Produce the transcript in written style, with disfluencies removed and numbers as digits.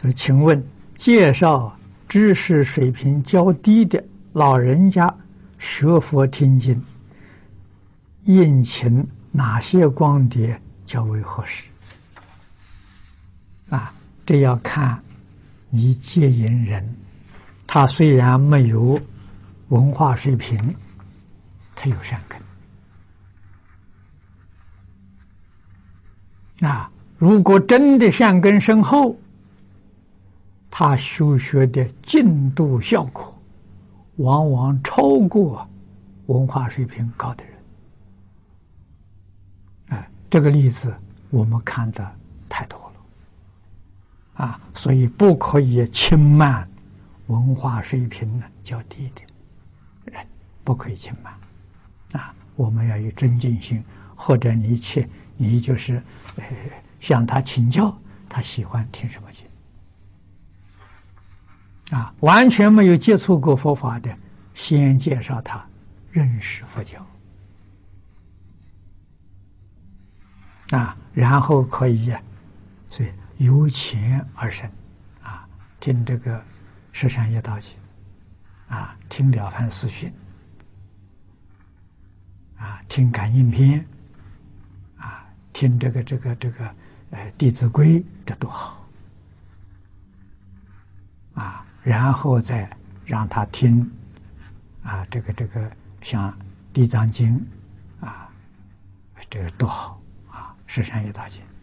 请问介绍知识水平较低的老人家学佛听经，应请哪些光碟较为合适？这要看你接引人，他虽然没有文化水平，他有善根。如果真的善根深厚，他修学的进度效果往往超过文化水平高的人。这个例子我们看的太多了，所以不可以轻慢文化水平较低的人，不可以轻慢。我们要有尊敬心，或者你就是向他请教，他喜欢听什么经。完全没有接触过佛法的，先介绍他认识佛教，然后可以所以由浅而深，听这个十善业道经，听了凡四训，听感应篇，听这个弟子规，这多好。然后再让他听这个像地藏经，这个多好十善业道经。